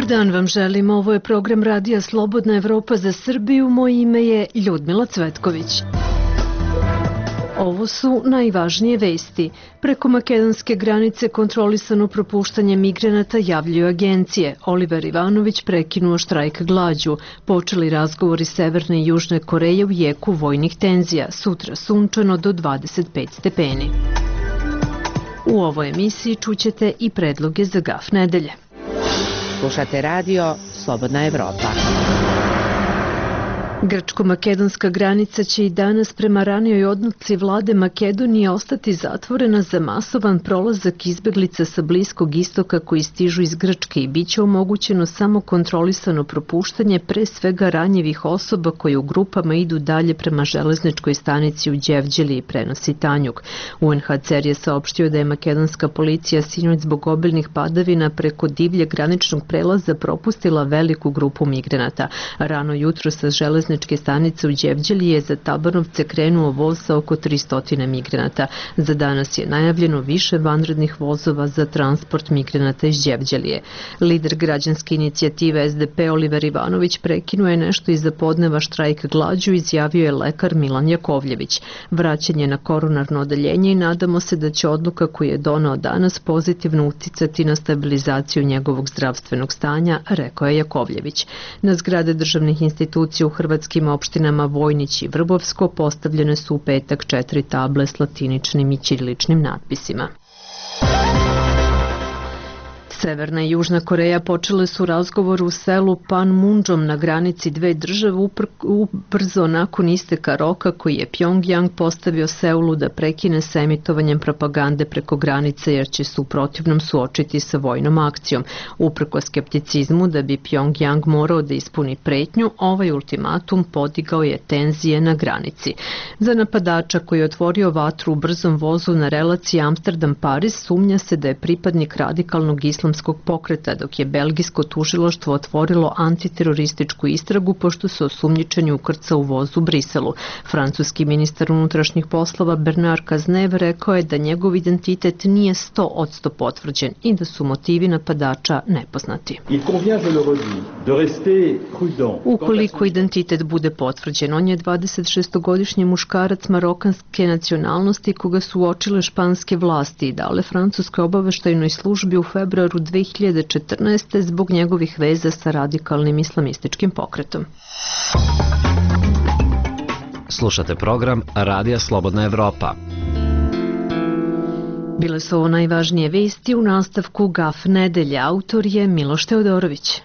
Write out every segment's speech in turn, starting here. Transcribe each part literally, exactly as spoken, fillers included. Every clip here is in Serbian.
dan vam želim, ovo je program Radija Slobodna Evropa za Srbiju, moje ime je Ljudmila Cvetković. Ovo su najvažnije vesti. Preko makedonske granice kontrolisano propuštanje migranata javljaju agencije. Oliver Ivanović prekinuo štrajk glađu. Počeli razgovori Severne i Južne Koreje u jeku vojnih tenzija. Sutra sunčano do dvadeset pet stepeni. U ovoj emisiji čućete i predloge za gaf nedelje. Slušate radio Slobodna Evropa. Grčko-makedonska granica će i danas prema ranijoj odluci vlade Makedonije ostati zatvorena za masovan prolazak izbeglica sa Bliskog istoka koji stižu iz Grčke i bit će omogućeno samo kontrolisano propuštanje pre svega ranjivih osoba koje u grupama idu dalje prema železničkoj stanici u Đevđeli i prenosi Tanjug. U en ha ce er je saopštio da je makedonska policija sinoć zbog obilnih padavina preko divlje graničnog prelaza propustila veliku grupu migranata. Rano jutro sa železničkoj stanice u Đevđeli je za Tabanovce krenuo voz sa oko tristo migranata. Za danas je najavljeno više vanrednih vozova za transport migranata iz Đevđelije. Lider građanske inicijative es de pe Oliver Ivanović prekinuo je nešto iza podneva štrajk glađu, izjavio je lekar Milan Jakovljević. Vraćanje na koronarno odeljenje i nadamo se da će odluka koju je doneo danas pozitivno uticati na stabilizaciju njegovog zdravstvenog stanja, rekao je Jakovljević. Na zgrade državnih institucija u Hrvatskoj opštinama Vojnić i Vrbovsko postavljene su u petak četiri table s latiničnim i ćiriličnim natpisima. Severna i Južna Koreja počele su razgovor u selu Panmunjom na granici dve države ubrzo nakon isteka roka koji je Pjongjang postavio Seulu da prekine sa emitovanjem propagande preko granice jer će se u protivnom suočiti sa vojnom akcijom. Uprko skepticizmu da bi Pjongjang morao da ispuni pretnju, ovaj ultimatum podigao je tenzije na granici. Za napadača koji je otvorio vatru u brzom vozu na relaciji Amsterdam-Pariz sumnja se da je pripadnik radikalnog islamskog pokreta, dok je belgijsko tužilaštvo otvorilo antiterorističku istragu pošto se osumnjičeni ukrcao u vozu u Briselu. Francuski ministar unutrašnjih poslova Bernard Cazeneuve rekao je da njegov identitet nije sto posto potvrđen i da su motivi napadača nepoznati. Ukoliko identitet bude potvrđen, on je dvadesetšestogodišnji muškarac marokanske nacionalnosti koga su uočile španske vlasti i dale francuskoj obaveštajnoj službi u februaru dve hiljade četrnaeste. zbog njegovih veza sa radikalnim islamističkim pokretom. Slušate program Radija Slobodna Evropa. Bile su ovo najvažnije vesti u nastavku gaf nedelje. Autor je Miloš Teodorović.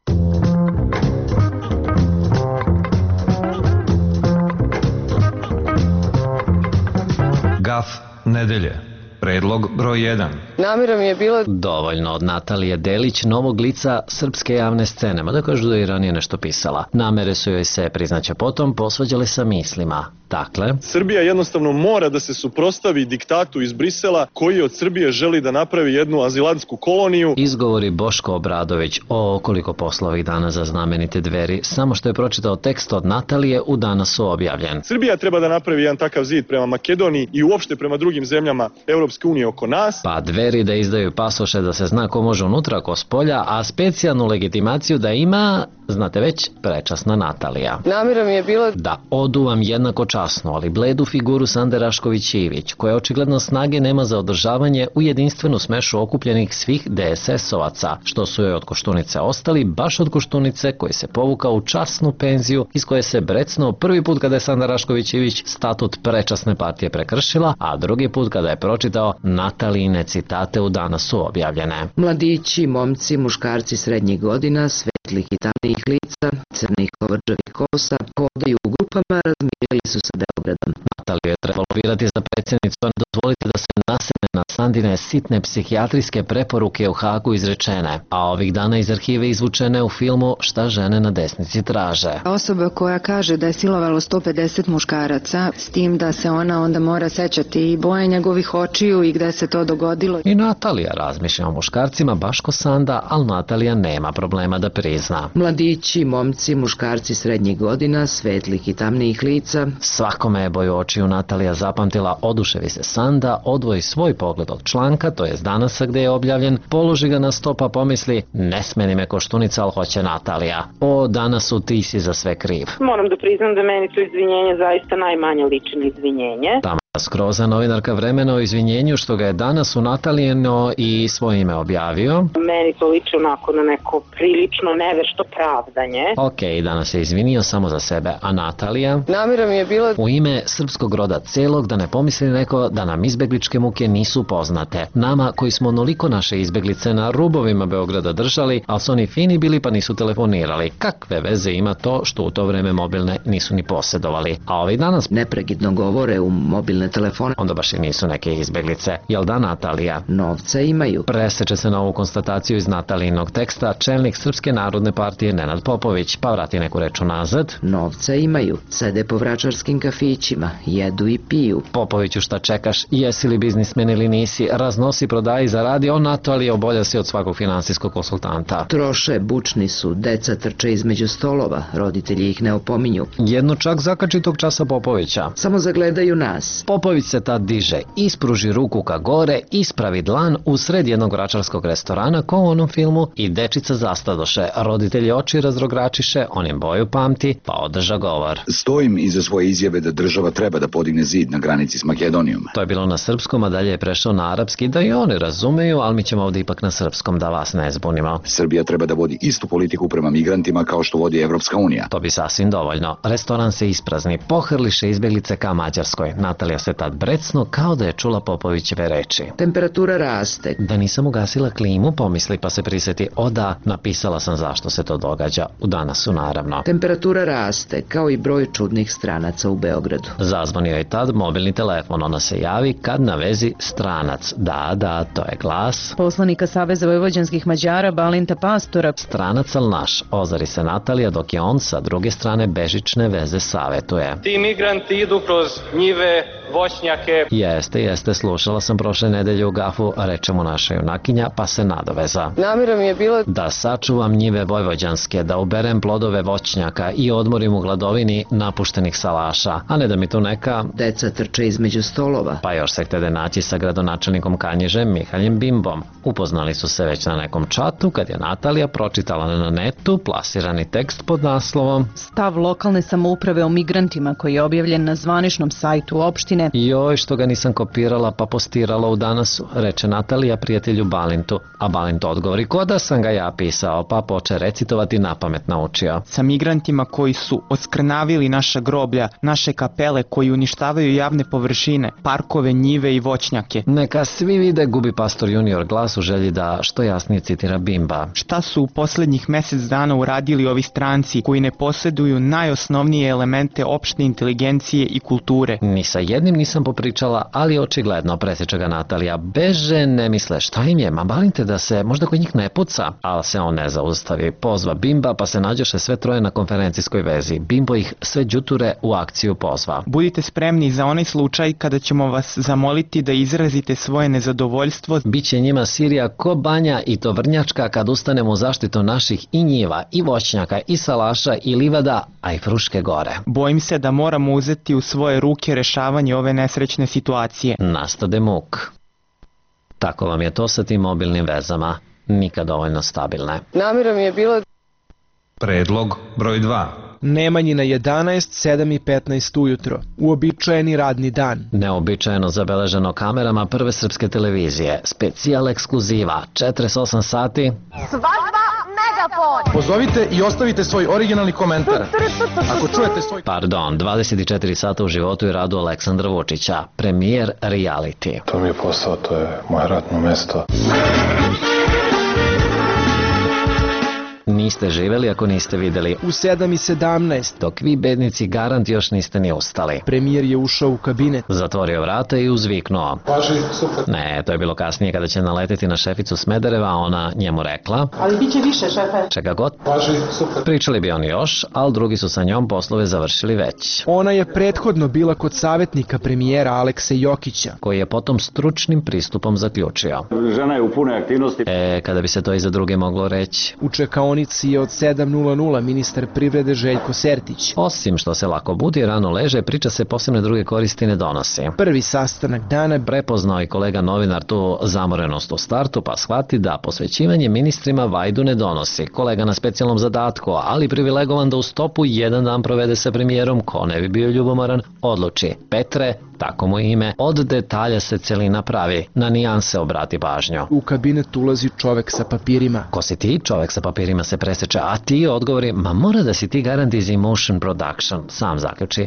Gaf nedelje. Predlog broj jedan. Namjera mi je bila... Dovoljno od Natalije Delić, novog lica srpske javne scene, mada kažu da je ranije nešto pisala. Namere su joj se, priznaće potom, posvađale sa mislima. Dakle... Srbija jednostavno mora da se suprotstavi diktatu iz Brisela koji od Srbije želi da napravi jednu azilantsku koloniju. Izgovori Boško Obradović o koliko posla ovih dana za znamenite Dveri, samo što je pročitao tekst od Natalije u Danasu objavljen. Srbija treba da napravi jedan takav zid prema Makedoniji i uopšte prema drugim zemljama Europske unije oko nas. Pa Dveri da izdaju pasoše da se zna ko može unutra, ko spolja, a specijalnu legitimaciju da ima, znate već, prečasna Natalija. Namjera mi je bila... Da oduvam jednako časno, ali bledu figuru Sande Rašković-Ivić, koja očigledno snage nema za održavanje u jedinstvenu smešu okupljenih svih de es es ovaca, što su joj od Koštunice ostali, baš od Koštunice koji se povukao u časnu penziju iz koje se brecnuo prvi put kada je Sanda Rašković-Ivić statut prečasne partije prekršila, a drugi put kada je pročitao Natalijine citate u Danasu objavljene. Mladići, momci, muškarci srednjih godina, svetlih i tamnijih lica, crnih kovrđavih kosa, hodaju u grupama, razmišljali su sa Beogradom. Nataliju je trebalo birati za predsjednicu, a ne dozvoliti da se nasene na Sandine sitne psihijatrijske preporuke u Hagu izrečene, a ovih dana iz arhive izvučene u filmu Šta žene na desnici traže. Osoba koja kaže da je silovalo sto pedeset muškaraca, s tim da se ona onda mora sećati i boje njegovih očiju i gde se to dogodilo. I Natalija razmišlja o muškarcima baš ko Sanda, ali Natalija nema problema da prizna. Mladići, momci, muškarci srednjih godina, svetlih i tamnijih lica. Svakome je boju očiju Natalija zapamtila, oduševi se Sanda, odvoji svoj pogled tog članka, to jest danas gde je objavljen, položi ga na sto pa pomisli, ne smeni me Koštunica, ali hoće Natalija. O, Danasu, ti si za sve kriv. Moram da priznam da meni to izvinjenje zaista najmanje liči na izvinjenje. Tamo skroza novinarka Vremena o izvinjenju što ga je danas u Natalijeno i svoje ime objavio. Meni to liči onako na neko prilično nevešto pravdanje. Ok, danas se izvinio samo za sebe, a Natalija? Namera mi je bila U ime srpskog roda celog, da ne pomisli neko da nam izbegličke muke nisu poznate. Nama koji smo onoliko naše izbeglice na rubovima Beograda držali, ali su oni fini bili pa nisu telefonirali. Kakve veze ima to što u to vreme mobilne nisu ni posjedovali? A ovi danas Nepregidno govore u mobilne telefone. onda baš i nisu neke izbeglice. Jel da, Natalija? Novca imaju. Preseče se na ovu konstataciju iz Natalijinog teksta čelnik Srpske narodne partije Nenad Popović, pa vrati neku reč nazad. Novca imaju. Sede po vračarskim kafićima. Jedu i piju. Popoviću, šta čekaš? Jesi li biznismen ili nisi? Raznosi, prodaji, zaradi, on Natalija obolja si od svakog finansijskog konsultanta. Troše, bučni su, deca trče između stolova, roditelji ih ne opominju. Jedno čak zakači tog časa Popovića. Samo zagledaju nas. Popović se tad diže, ispruži ruku ka gore, ispravi dlan u sred jednog vračarskog restorana ko u onom filmu i dečica zastadoše. Roditelji oči razrogračiše, on im boju pamti, pa održa govor. Stojim iza svoje izjave da država treba da podigne zid na granici s Makedonijom. To je bilo na srpskom, a dalje je prešao na arapski, da i oni razumeju, ali mi ćemo ovdje ipak na srpskom da vas ne zbunimo. Srbija treba da vodi istu politiku prema migrantima kao što vodi Evropska unija. To bi sasvim dovoljno. Restoran se isprazni, pohrliše izbjeglice ka Mađarskoj. Natalija se tad brecno kao da je čula Popovićeve reči. Temperatura raste. Da nisam ugasila klimu, pomisli pa se prisjeti, o da, napisala sam zašto se to događa. U Danasu naravno. Temperatura raste, kao i broj čudnih stranaca u Beogradu. Zazvonio je tad mobilni telefon, ona se javi kad na vezi stranac. Da, da, to je glas poslanika Saveza vojvođanskih Mađara Balinta Pastora. Stranac, al naš, ozari se Natalija dok je on sa druge strane bežične veze savetuje. Ti migranti idu kroz njive, voćnjake. Jeste, jeste, slušala sam prošle nedelje u Gafu, reče mu naša junakinja, pa se nadoveza. Namera mi je bila Da sačuvam njive vojvođanske, da uberem plodove voćnjaka i odmorim u gladovini napuštenih salaša, a ne da mi tu neka... Deca trče između stolova. Pa još se htede naći sa gradonačelnikom Kanjižem Mihaljem Bimbom. Upoznali su se već na nekom čatu kad je Natalija pročitala na netu plasirani tekst pod naslovom Stav lokalne samouprave o migrantima koji je objavljen na zvaničnom sajtu opštine. Joj, što ga nisam kopirala pa postirala u Danasu, reče Natalija prijatelju Balintu, a Balint odgovori ko da sam ga ja pisao, pa poče recitovati napamet naučio. Sa migrantima koji su oskrnavili naša groblja, naše kapele, koji uništavaju javne površine, parkove, njive i voćnjake. Neka svi vide, gubi pastor junior glas u želji da što jasnije citira Bimba. Šta su u posljednjih mjesec dana uradili ovi stranci koji ne posjeduju najosnovnije elemente opšte inteligencije i kulture? Ni sa jednim nisam popričala, ali očigledno, presjeća ga Natalija. Beže, ne misle, šta im je, ma balinte da se možda kod njih ne puca, ali se on ne zaustavi. Pozva Bimba, pa se nađoše sve troje na konferencijskoj vezi. Bimbo ih sve đuture u akciju pozva. Budite spremni za onaj slučaj kada ćemo vas zamoliti da izrazite svoje nezadovoljstvo. Biće njima Sirija ko banja i to vrnjačka kad ustanemo u zaštitu naših i njiva, i voćnjaka, i salaša, i livada, a i Fruške gore. Bojim se da moramo uzeti u svoje ruke rešavanje ove nesrećne situacije. Nastade muk. Tako vam je to sa tim mobilnim vezama. Nikad dovoljno stabilne. Namera mi je bila Predlog broj dva. Nemanjina jedanaest, sedam i petnaest ujutro. Uobičajeni radni dan. Neobičajeno zabeleženo kamerama Prve srpske televizije. Specijal ekskluziva. četrdeset osam sati. Svadba Megapod. Pozovite i ostavite svoj originalni komentar. Ako čujete svoj... Pardon, dvadeset četiri sata u životu i radu Aleksandra Vučića. Premijer reality. To mi je posao, to je moje radno mesto. Niste živeli ako niste videli. U sedam i sedamnaest. Dok vi bednici garant još niste ni ustali. Premijer je ušao u kabinet. Zatvorio vrata i uzviknuo. Paži, super. Ne, to je bilo kasnije kada će naleteti na šeficu Smedereva, a ona njemu rekla. Ali bit će više, šefe. Čega god. Paži, super. Pričali bi oni još, ali drugi su sa njom poslove završili već. Ona je prethodno bila kod savjetnika premijera Alekse Jokića, koji je potom stručnim pristupom zaključio. Žena je u pune aktivnosti. E, kada bi se to i za druge moglo reći. U čekaonici emisije od sedam nula nula ministar privrede Željko Sertić. Osim što se lako budi, rano leže, priča se posebne druge koristi ne donosi. Prvi sastanak dana prepoznao i kolega novinar tu zamorenost u startu, pa shvati da posvećivanje ministrima vajdu ne donosi. Kolega na specijalnom zadatku, ali privilegovan da u stopu jedan dan provede sa premijerom, ko ne bi bio ljubomoran, odluči: Petre, tako mu ime, od detalja se celina pravi, na nijanse obrati pažnju. U kabinet ulazi čovek sa papirima. Ko si ti? Čovek sa papirima se preseče, a ti odgovori: ma mora da si ti garant iz Emotion Production, sam zaključi.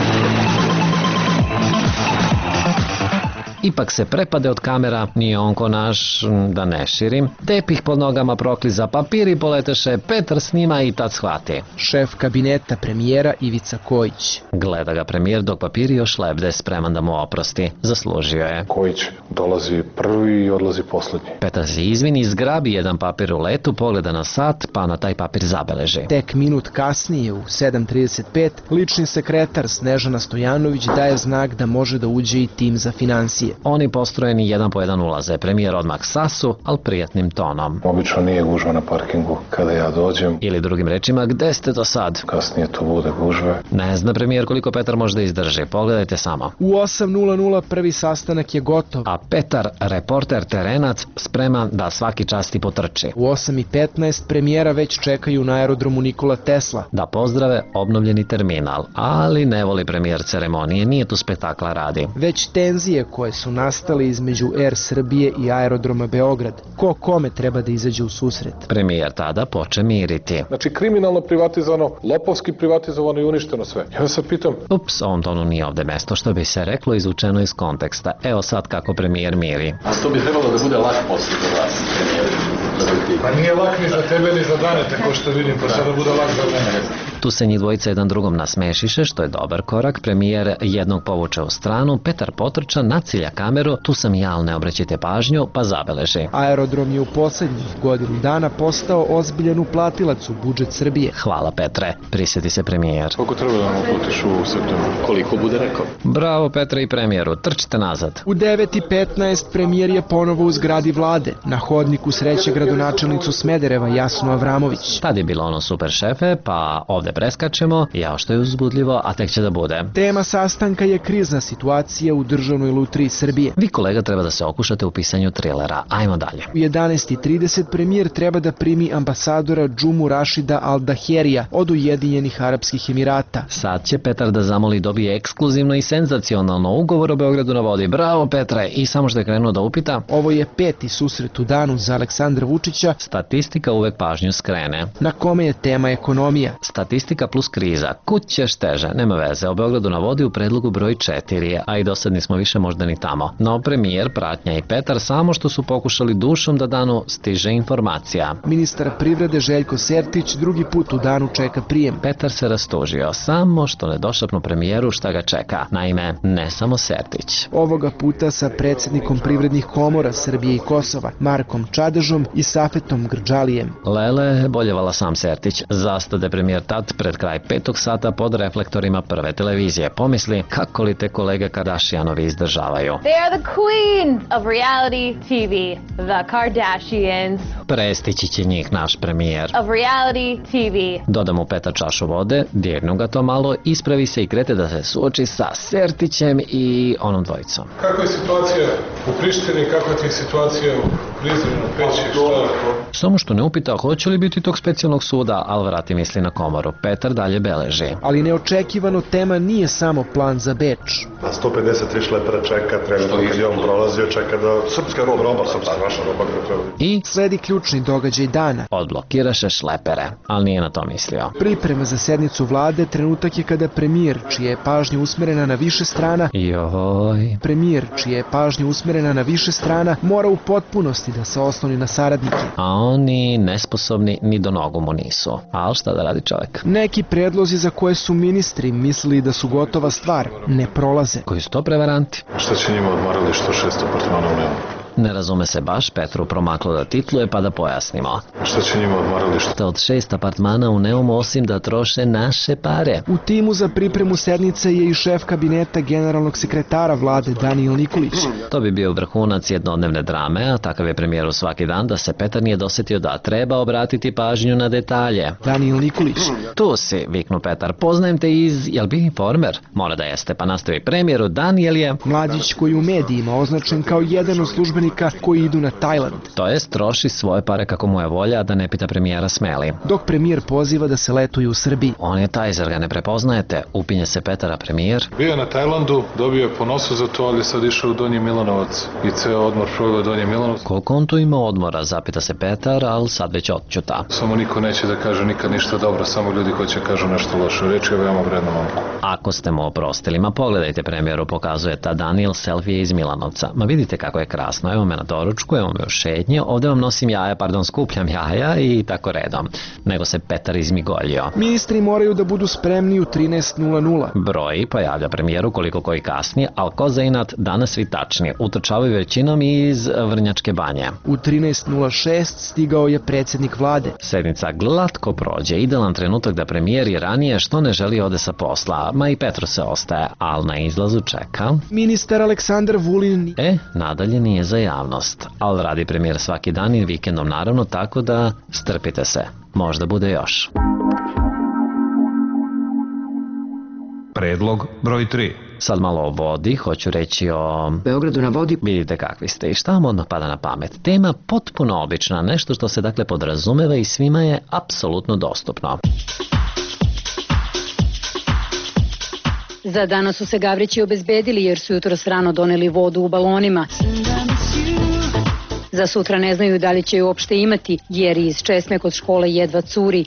Ipak se prepade od kamera, nije on ko naš, da ne širim. Tepih pod nogama prokliza, papiri poleteše, Petar snima i tad shvati. Šef kabineta premijera Ivica Kojić. Gleda ga premijer dok papiri još lebde, spreman da mu oprosti. Zaslužio je. Kojić dolazi prvi i odlazi poslednji. Petar se izvini, zgrabi jedan papir u letu, pogleda na sat, pa na taj papir zabeleži. Tek minut kasnije, u sedam trideset pet, lični sekretar Snežana Stojanović daje znak da može da uđe i tim za finansije. Oni postrojeni jedan po jedan ulaze. Premijer odmah sasu, ali prijatnim tonom. Obično nije gužva na parkingu kada ja dođem. Ili drugim rečima, gde ste do sad? Kasnije to bude gužve. Ne zna premijer koliko Petar može da izdrži. Pogledajte samo. U osam nula nula prvi sastanak je gotov. A Petar, reporter terenac, spreman da svaki časti potrči. U osam i petnaest premijera već čekaju na aerodromu Nikola Tesla. Da pozdrave obnovljeni terminal. Ali ne voli premijer ceremonije, nije tu spektakla radi. Već tenzije koje su nastali između Er Srbije i aerodroma Beograd. Ko kome treba da izađe u susret? Premijer tada poče miriti. Znači kriminalno privatizovano, lopovski privatizovano i uništeno sve. Ja se pitam... Ups, ovom tonu nije ovde mesto, što bi se reklo izvučeno iz konteksta. Evo sad kako premijer miri. A to bi trebalo da bude lak posao za vas, premijer. Pa nije lak ni za tebe ni za Danete, ko što vidim, pa sada bude lak za mene. Tu se njih dvojica jedan drugom nasmešiše, što je dobar korak. Premijer jednog povuče u stranu, Petar potrča, nacilja kameru, tu sam ja, ali ne obraćajte pažnju, pa zabeleži. Aerodrom je u poslednjih godinu dana postao ozbiljan uplatilac u budžet Srbije. Hvala Petre, prisjeti se premijer. Koliko treba da nam uplatiš u septembru? Koliko bude rekao? Bravo Petre i premijeru, trčite nazad. U devet i petnaest premijer je ponovo u zgradi vlade. Na hodniku sreće gradonačelnicu Smedereva Jasnu Avramović. Tad je bilo ono super šefe, pa ovde preskačemo, jao što je uzbudljivo, a tek će da bude. Tema sastanka je krizna situacija u državnoj lutriji Srbije. Vi kolega treba da se okušate u pisanju trilera, ajmo dalje. U jedanaest i trideset premijer treba da primi ambasadora Džumu Rašida Al-Daherija od Ujedinjenih Arapskih Emirata. Sad će Petar da zamoli dobije ekskluzivno i senzacionalno ugovor o Beogradu na vodi. Bravo Petre, i samo što je krenuo da upita. Ovo je peti susret u danu za Aleksandra Vučića. Statistika uvek pažnju skrene. Na kome je tema ekonomija. Statistika plus kriza. Kud ćeš teže, nema veze. O Beogradu na vodi u predlogu broj četiri, a i dosadni smo više možda ni tamo. No premijer, pratnja i Petar samo što su pokušali dušom da danu stiže informacija. Ministar privrede Željko Sertić drugi put u danu čeka prijem. Petar se rastužio, samo što ne došapnu premijeru šta ga čeka. Naime, ne samo Sertić. Ovoga puta sa predsjednikom privrednih komora Srbije i Kosova, Markom Čadežom i Safetom Grđalijem. Lele, boljevala sam Sertić. Zastade premijer tad pred kraj petog sata pod reflektorima prve televizije. Pomisli kako li te kolege Kardashianovi izdržavaju. They are the queen of reality T V, the Kardashians. Prestići će njih naš premijer. Of reality T V. Doda mu Petar čašu vode, dirnu ga to malo, ispravi se i krete da se suoči sa Sertićem i onom dvojicom. Kakva je situacija u Prištini, kakva je situacija u Prizrenu, Peći, šta? Samo što ne upita hoće li biti tog specijalnog suda, ali vrati misli na komoru. Petar dalje beleži. Ali neočekivano tema nije samo plan za Beč. A sto pedeset tri šlepera čeka, trenutno kad je on prolazio, čeka da srpska roba, roba, srpska, vaša roba. I sledi ključni događaj dana. Odblokiraše šlepere, ali nije na to mislio. Priprema za sednicu vlade trenutak je kada premijer, čija je pažnja usmerena na više strana, Joj. Premijer, čija je pažnja usmerena na više strana, mora u potpunosti da se osloni na saradnike. A oni nesposobni ni do nogu mu nisu. Ali šta da radi čovjek? Neki predlozi za koje su ministri mislili da su gotova stvar, ne prolaze. Koji su to prevaranti? Šta će njima odmarali što šest apartmana u nema? Ne razume se baš, Petru promaklo da titluje pa da pojasnimo. Šta će njima odmaralište? Od šest apartmana u Neumu osim da troše naše pare. U timu za pripremu sednice je i šef kabineta generalnog sekretara vlade Danijel Nikolić. To bi bio vrhunac jednodnevne drame, a takav je premijeru svaki dan da se Petar nije dosetio da treba obratiti pažnju na detalje. Danijel Nikolić. Tu si, viknu Petar, poznajem te iz, jel bi informer? Mora da jeste, pa nastavi premijeru, Danijel je... Mladić koji u medijima označen kao jedan od službenika koji idu na Tajland. To jest, troši svoje pare kako mu je volja, da ne pita premijera smeli. Dok premijer poziva da se letuje u Srbiji. On je taj, zar ga ne prepoznajete? Upinje se Petara premijer. Bio na Tajlandu, dobio je ponosu za to, ali sad išao u Donji Milanovac i ceo odmor proveo Donji Milanovac. Koliko on tu ima odmora, zapita se Petar, ali sad već odćuta. Samo niko neće da kaže nikad ništa dobro, samo ljudi hoće kažu nešto loše. Reč je veoma vredna momku. Ako ste mu oprostili, ma pogledajte premijeru, pokazuje ta Danijel selfije iz Milanovca. Ma vidite kako je krasno, evo me na doručku, evo me u šetnje, ovde vam nosim jaja, pardon, skupljam jaja i tako redom. Nego se Petar izmigoljio. Ministri moraju da budu spremni u trinaest nula nula. Broj pojavlja premijeru koliko koji kasnije, ali ko za inat danas svi tačni. Utrčavaju većinom iz Vrnjačke banje. U trinaest nula šest stigao je predsjednik vlade. Sednica glatko prođe, idealan trenutak da premijer i ranije što ne želi ode sa posla, ma i Petru se ostaje, ali na izlazu čeka... Ministar Aleksandar Vulin. E, nadalje nije za javnost, ali radi premijer svaki dan i vikendom naravno, tako da strpite se, možda bude još. Predlog broj tri. Sad malo o vodi, hoću reći o... Beogradu na vodi. Vidite kakvi ste i šta vam odmah pada na pamet. Tema potpuno obična, nešto što se dakle podrazumeva i svima je apsolutno dostupno. Za danas su se Gavrići obezbedili jer su jutros rano doneli vodu u balonima. Za sutra ne znaju da li će ju uopšte imati jer iz česme kod škole jedva curi.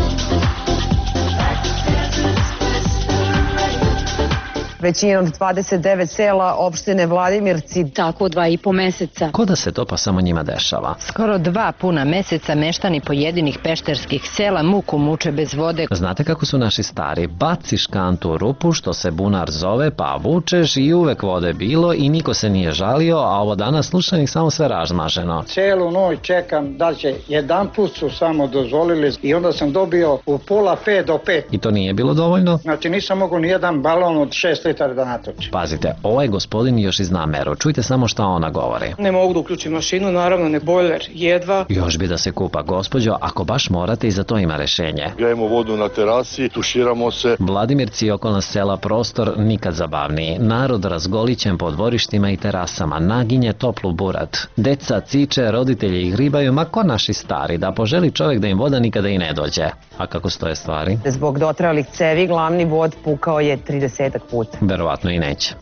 Većina od dvadeset devet sela opštine Vladimirci. Tako dva i po meseca. Ko da se to pa samo njima dešava? Skoro dva puna meseca meštani pojedinih pešterskih sela muku muče bez vode. Znate kako su naši stari? Baciš kantu u rupu što se bunar zove, pa vučeš i uvek vode bilo i niko se nije žalio, a ovo danas slušanih samo sve razmaženo. Celu noć čekam da će, jedan put su samo dozvolili i onda sam dobio u pola pet do pet. I to nije bilo dovoljno? Znači nisam mogu ni jedan balon od šest litara da natoči. Pazite, ovaj gospodin još i zna meru. Čujte samo šta ona govori. Ne mogu da uključim mašinu, naravno ne bojler, jedva. Još bi da se kupa, gospođo, ako baš morate i za to ima rešenje. Grejemo vodu na terasi, tuširamo se. Vladimirci i okolna sela prostor nikad zabavniji. Narod razgolićen po dvorištima i terasama, naginje toplu burat. Deca ciče, roditelji ih ribaju, ma ko naši stari, da poželi čovjek da im voda nikada i ne dođe. A kako stoje stvari? Zbog dotralih cevi glavni vod pukao je tridesetak puta. Verovatno i neće.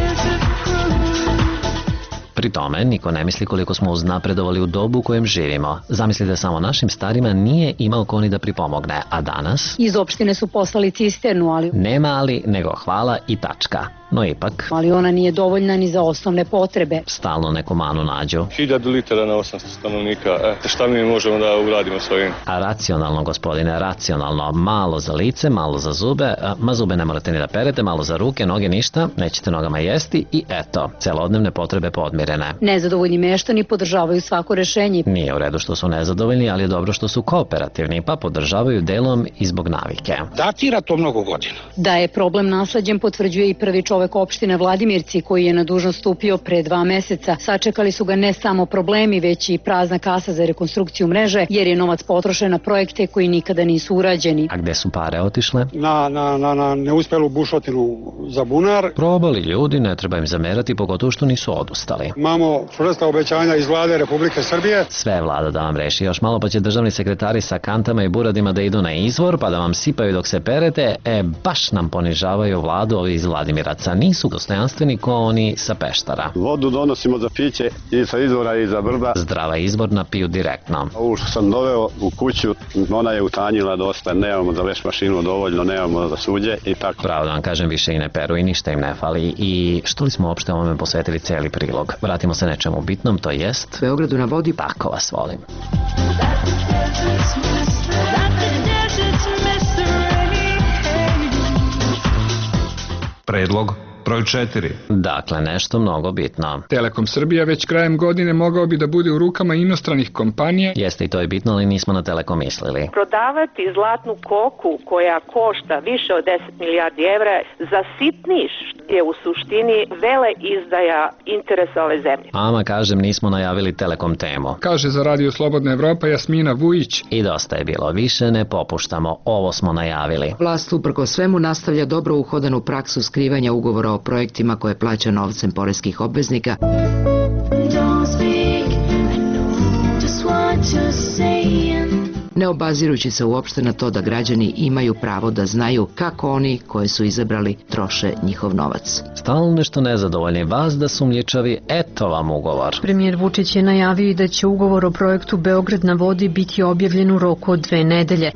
Pri tome, niko ne misli koliko smo uznapredovali u dobu u kojem živimo. Zamislite samo, našim starima nije imao ko ni da pripomogne, a danas... Iz opštine su poslali cisternu, ali... Nema ali, nego hvala i tačka. No ipak... Ali ona nije dovoljna ni za osnovne potrebe. Stalno neku manu nađu. Hiljadu litara na osamsto stanovnika. E, šta mi možemo da uradimo s ovim? A racionalno, gospodine, racionalno. Malo za lice, malo za zube, a, ma zube ne morate ni da perete, malo za ruke, noge ništa, nećete nogama jesti i eto, celodnevne potrebe podmirene. Nezadovoljni meštani podržavaju svako rešenje. Nije u redu što su nezadovoljni, ali je dobro što su kooperativni, pa podržavaju delom i zbog navike. Datira to mnogo godina. Da je problem nasleđen potvrđuje i prvi čovek opštine Vladimirci koji je na dužnost stupio pre dva meseca. Sačekali su ga ne samo problemi, već i prazna kasa za rekonstrukciju mreže, jer je novac potrošen na projekte koji nikada nisu urađeni. A gde su pare otišle? Na, na, na, na neuspelu bušotinu za bunar. Probali ljudi, ne treba im zamerati, pogotovo što nisu odustali. Imamo čvrsta obećanja iz vlade Republike Srbije. Sve je vlada da vam reši, još malo pa će državni sekretari sa kantama i buradima da idu na izvor, pa da vam sipaju dok se perete, e, baš nam ponižavaju vladu ovi iz Vladimiraca. Nisu dostojanstveni ko oni sa Peštara. Vodu donosimo za piće i sa izvora i za brda. Zdrava izbor napiju direktno. Ovu što sam doveo u kuću, ona je utanjila dosta, nemamo za veš mašinu dovoljno, nemamo za suđe i tako. Pravo da vam kažem, više i ne peru i ništa im ne fali. I što li smo uopšte ovome posvetili cijeli prilog? Vratimo se nečemu bitnom, to jest... Beogradu na vodi. Tako vas volim. Predlog broj četiri. Dakle, nešto mnogo bitno. Telekom Srbija već krajem godine mogao bi da bude u rukama inostranih kompanija. Jeste i to je bitno, ali nismo na Telekom mislili. Prodavati zlatnu koku koja košta više od deset milijardi evra za sitniš je u suštini vele izdaja interesa ove zemlje. Ama, kažem, nismo najavili Telekom temu. Kaže za Radio Slobodna Evropa Jasmina Vujić. I dosta je bilo, više ne popuštamo, ovo smo najavili. Vlast uprko svemu nastavlja dobro uhodanu praksu skrivanja ugovora o projektima koje plaća novcem poreskih obveznika. Ne obazirući se uopšte na to da građani imaju pravo da znaju kako oni koje su izabrali troše njihov novac. Stalno nešto nezadovoljni vas da su mlječavi, eto vam ugovor. Premijer Vučić je najavio da će ugovor o projektu Beograd na vodi biti objavljen u roku od dve nedelje.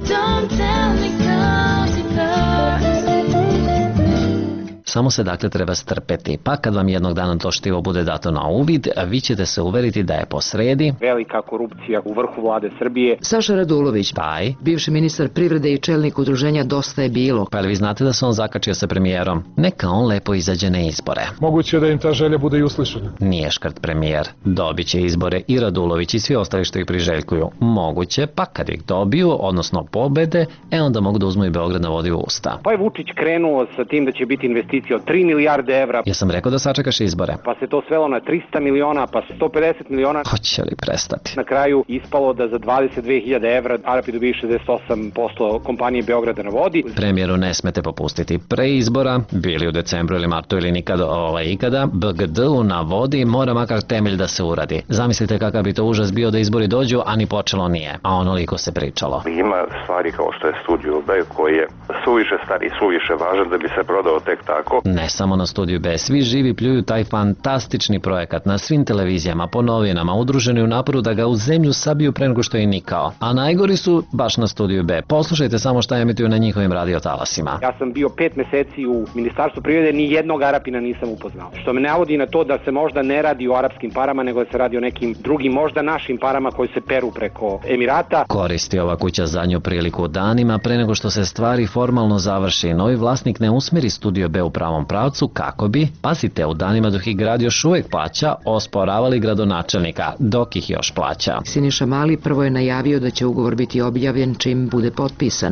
Samo se dakle treba strpeti, pa kad vam jednog dana to štivo bude dato na uvid, vi ćete se uveriti da je posredi velika korupcija u vrhu vlade Srbije. Saša Radulović, taj, bivši ministar privrede i čelnik udruženja Dosta je bilo. Pa li vi znate da se on zakačio sa premijerom? Neka on lepo izađe na izbore. Moguće je da im ta želja bude i uslišena. Nije škrt premijer. Dobit će izbore i Radulović i svi ostali što ih priželjkuju. Moguće, pa kad ih dobiju, odnosno pobede, e onda mogu da uzmu i Beograd na vodi u usta. Pa je Vučić krenuo sa tim da će biti investicija od tri milijarde evra. Ja sam rekao da sačekaš izbore. Pa se to svelo na trista miliona, pa sto pedeset miliona. Hoće li prestati? Na kraju ispalo da za dvadeset dve hiljade evra Arapi dobiju šezdeset osam posto kompanije Beograda na vodi. Premijeru ne smete popustiti. Pre izbora, bili u decembru ili martu ili nikada ovaj ikada, B G D-u na vodi mora makar temelj da se uradi. Zamislite kakav bi to užas bio da izbori dođu, a ni počelo nije. A onoliko se pričalo. Ima stvari kao što je Studio B koji je suviše star i suviše važan da bi se prodao tek tako. Ne samo na Studiju B, svi živi pljuju taj fantastični projekat na svim televizijama, po novinama, udruženi u naporu da ga u zemlju sabiju pre nego što je nikao. A najgori su baš na Studiju B. Poslušajte samo šta emituju na njihovim radiotalasima. Ja sam bio pet meseci u Ministarstvu privrede, ni jednog Arapina nisam upoznao. Što me navodi na to da se možda ne radi o arapskim parama, nego da se radi o nekim drugim, možda našim parama koji se peru preko Emirata. Koristi ova kuća zadnju priliku danima pre nego što se stvari formalno završi. Novi vlasnik ne usmeri Studio B u pravom pravcu kako bi, pazite, u danima dok ih grad još uvijek plaća, osporavali gradonačelnika dok ih još plaća. Siniša Mali prvo je najavio da će ugovor biti objavljen čim bude potpisan.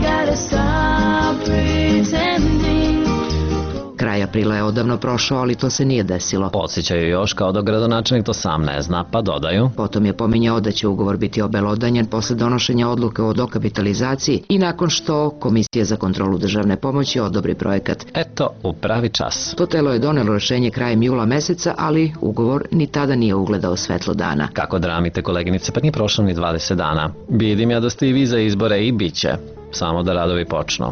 Kraj aprila je odavno prošao, ali to se nije desilo. Podsjećaju još kao da gradonačelnik to sam ne zna, pa dodaju. Potom je pominjao da će ugovor biti obelodanjen posle donošenja odluke o dokapitalizaciji i nakon što Komisija za kontrolu državne pomoći odobri projekat. Eto, u pravi čas. To telo je donelo rešenje krajem jula meseca, ali ugovor ni tada nije ugledao svetlo dana. Kako dramite, koleginice, pa nije prošlo ni dvadeset dana. Vidim ja da ste i vi za izbore i bit će. Samo da radovi počnu.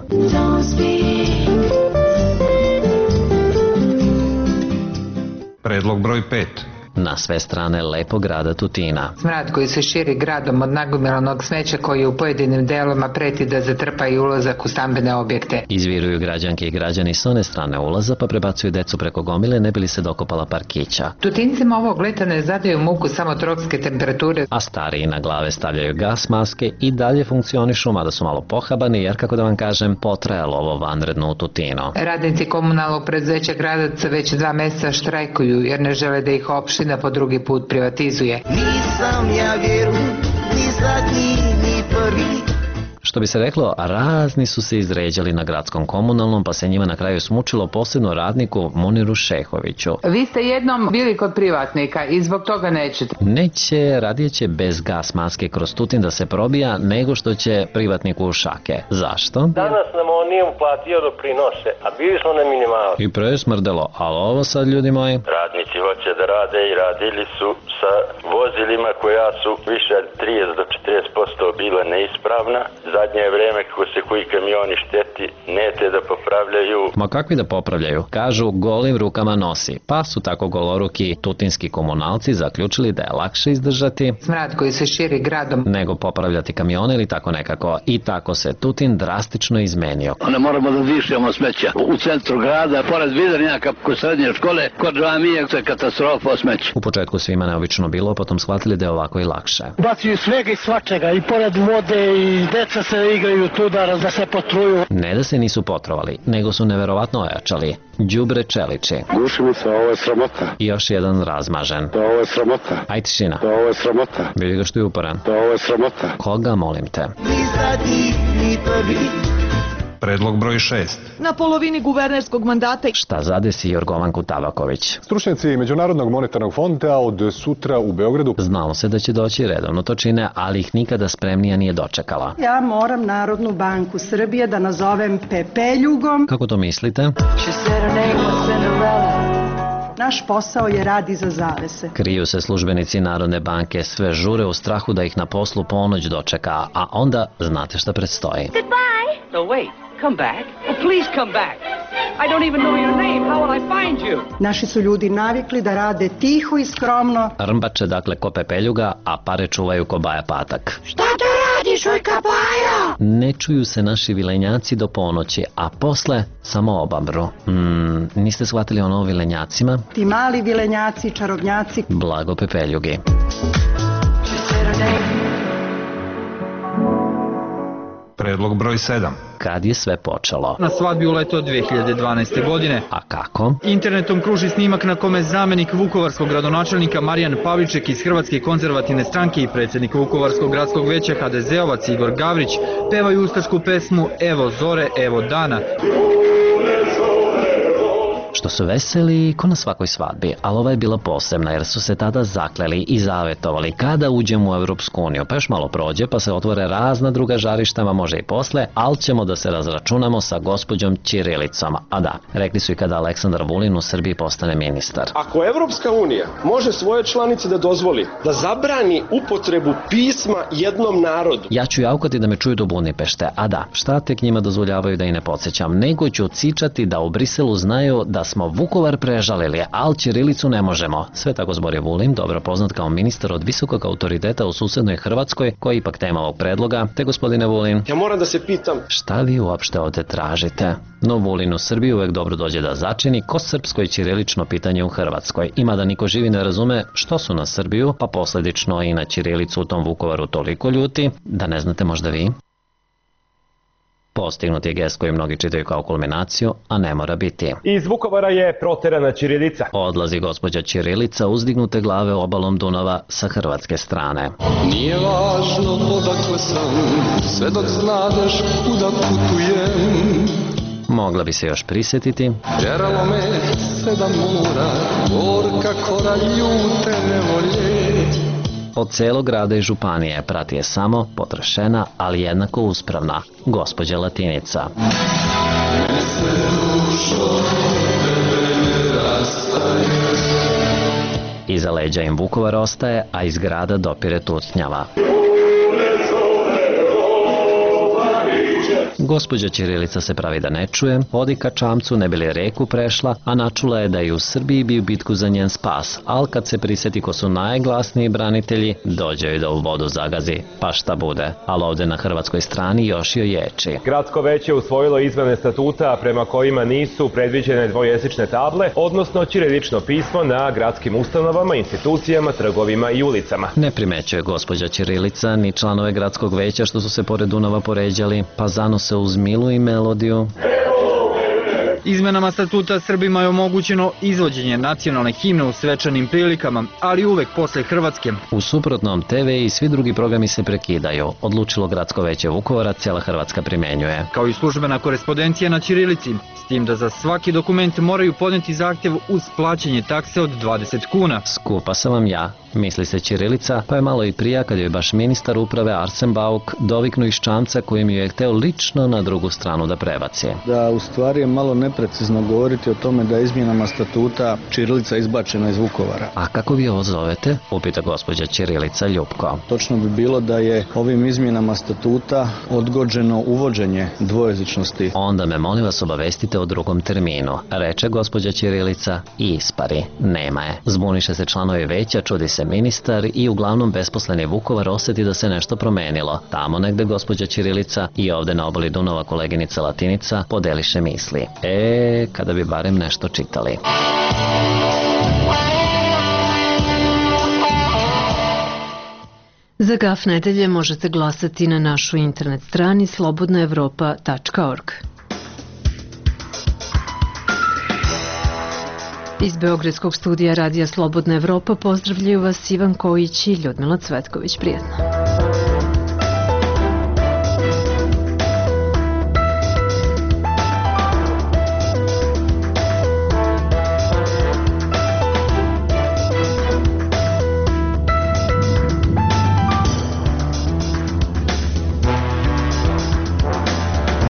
Predlog broj pet. Na sve strane lepog grada Tutina. Smrad koji se širi gradom od nagomilanog smeća koji u pojedinim delovima preti da zatrpa i ulazak u stambene objekte. Izviruju građanke i građani s one strane ulaza pa prebacuju decu preko gomile ne bi li se dokopala parkića. Tutincima ovog leta ne zadaju muku samo tropske temperature. A stariji na glave stavljaju gas maske i dalje funkcionišu, mada su malo pohabani jer, kako da vam kažem, potrajalo ovo vanredno u Tutinu. Radnici komunalnog preduzeća Gradac već dva meseca štrajkuju jer ne žele da ih opština po drugi put privatizuje. Nisam ja vjeru, ni zadnji, ni prvi. Što bi se reklo, razni su se izređali na gradskom komunalnom, pa se njima na kraju smučilo, posebno radniku Muniru Šehoviću. Vi ste jednom bili kod privatnika i zbog toga nećete. Neće, radije će bez gas maske kroz Tutin da se probija, nego što će privatniku u šake. Zašto? Danas nam on nije uplatio doprinose, a bili smo na minimalu. I presmrdelo, ali ovo sad, ljudi moji? Radnici hoće da rade i radili su sa vozilima koja su više od trideset do četrdeset posto bila neispravna. Zadnje vreme kako se koji kamioni šteti, nete da popravljaju. Ma kakvi da popravljaju? Kažu, golim rukama nosi. Pa su tako goloruki tutinski komunalci zaključili da je lakše izdržati smrad koji se širi gradom nego popravljati kamione ili tako nekako. I tako se Tutin drastično izmenio. Ne moramo da dišemo smeća. U centru grada, pored Vidrenjaka, kod srednje škole, kod džamije, to je katastrofa smeća. U početku svima neobično bilo, potom shvatili da je ovako i lakše. Baciju svega i svačega, i pored vode, i deca se igraju tu da, da se potruju. Ne da se nisu potrovali, nego su neverovatno ojačali. Đubre čeliči. Guši mi se, ovo je sramota. I još jedan razmažen. To ovo je sramota. Aj tišina. To ovo je sramota. Vidi ga što je uporan. To ovo je sramota. Koga, molim te? Ni zadnji, ni prvi. Predlog broj šest. Na polovini guvernerskog mandata. Šta zadesi Jorgovanku Tabaković? Stručnjaci Međunarodnog monetarnog fonda od sutra u Beogradu. Znalo se da će doći, redovno to čine, ali ih nikada spremnija nije dočekala. Ja moram Narodnu banku Srbije da nazovem pepeljugom. Kako to mislite? Naš posao je rad iza zavese. Kriju se službenici Narodne banke, sve žure u strahu da ih na poslu ponoć dočeka, a onda znate šta predstoji. Goodbye. No, wait. Come back. Oh, please come back. I don't even know your name. How will I find you? Naši su ljudi navikli da rade tiho i skromno. Rmbače dakle ko pepeljuga, a pare čuvaju ko Baja Patak. Šta to radiš, ojka Baja? Ne čuju se naši vilenjaci do ponoći, a posle samo obabru. Mm, niste shvatili ono o vilenjacima? Ti mali vilenjaci, čarobnjaci. Blago pepeljugi. Predlog broj sedam. Kad je sve počelo? Na svadbi u leto dve hiljade dvanaeste. godine. A kako? Internetom kruži snimak na kome zamenik vukovarskog gradonačelnika Marijan Pavliček iz Hrvatske konzervativne stranke i predsjednik Vukovarskog gradskog veća ha de zeovac Igor Gavrić pevaju ustašku pesmu Evo zore, evo dana. Što su veseli ko na svakoj svadbi, ali ova je bila posebna jer su se tada zakleli i zavetovali kada uđemo u Evropsku uniju, pa još malo prođe pa se otvore razna druga žarištama, može i posle, ali ćemo da se razračunamo sa gospođom Ćirilicom. A da, rekli su i kada Aleksandar Vulin u Srbiji postane ministar. Ako Evropska unija može svoje članice da dozvoli da zabrani upotrebu pisma jednom narodu. Ja ću jaukati da me čuju do Budimpešte, a da, šta tek njima dozvoljavaju da i ne podsjećam, nego ću cičati da u Briselu znaju da smo Vukovar prežalili, ali ćirilicu ne možemo. Sve tako zbori Vulin, dobro poznat kao ministar od visokog autoriteta u susednoj Hrvatskoj, koji je ipak tema ovog predloga, te gospodine Vulin. Ja moram da se pitam. Šta vi uopšte ovde tražite? No Vulin u Srbiji uvek dobro dođe da začini ko srpsko i ćirilično pitanje u Hrvatskoj. Ima da niko živi ne razume što su na Srbiju, pa posledično i na ćirilicu u tom Vukovaru toliko ljuti, da ne znate možda vi? Postignut je gest koji mnogi čitaju kao kulminaciju, a ne mora biti. Iz Vukovara je proterana ćirilica. Odlazi gospođa Ćirilica uzdignute glave obalom Dunava sa hrvatske strane. Nije važno odakle sam, sve dok znadeš kuda putujem. Mogla bi se još prisjetiti. Tjeralo me sedam mora, gorka kora ljute nevolje. Od celog grada i županije prati je samo potrošena, ali jednako uspravna, gospođa Latinica. Iza leđa im Vukovar ostaje, a iz grada dopire tutnjava. Gospođa Ćirilica se pravi da ne čuje, odi ka čamcu ne bi li reku prešla, a načula je da i u Srbiji bi u bitku za njen spas, ali kad se prisjeti ko su najglasniji branitelji, dođe joj da u vodu zagazi, pa šta bude, ali ovde na hrvatskoj strani još joj ječi. Gradsko veće usvojilo izmene statuta prema kojima nisu predviđene dvojezične table, odnosno ćirilično pismo na gradskim ustanovama, institucijama, trgovima i ulicama. Ne primećuje gospođa Ćirilica ni članove gradskog veća što su se pored Dunava poređali, pa zanose uz milu i melodiju. Izmenama statuta Srbima je omogućeno izvođenje nacionalne himne u svečanim prilikama, ali uvek posle Hrvatske. U suprotnom, te ve i svi drugi programi se prekidaju. Odlučilo gradsko veće Vukovara, cijela Hrvatska primenjuje. Kao i službena korespondencija na ćirilici, s tim da za svaki dokument moraju podneti zahtjev uz plaćanje takse od dvadeset kuna. Skupa sam vam ja, misli se Ćirilica, pa je malo i prija kad joj baš ministar uprave Arsen Bauk doviknu iz čamca kojim ju je hteo lično na drugu stranu da prebaci. Da, u stvari je malo neprecizno govoriti o tome da je izmjenama statuta ćirilica izbačena iz Vukovara. A kako vi ovo zovete? Upita gospođa Ćirilica ljupko. Točno bi bilo da je ovim izmjenama statuta odgođeno uvođenje dvojezičnosti. Onda me molim vas obavestite o drugom terminu, reče gospođa Ćirilica i ispari. Nema je. Zbuniše se članovi veća, čudi se ministar i uglavnom besposleni Vukovar osjeti da se nešto promenilo. Tamo negde gospođa Ćirilica i ovde na obali Dunava koleginica Latinica podeliše misli. E, kada bi barem nešto čitali. Za Gaf nedelje možete glasati na našoj internet strani slobodna evropa tačka org. Iz Beogradskog studija Radija Slobodna Evropa pozdravljaju vas Ivan Kojić i Ljudmila Cvetković. Prijetno.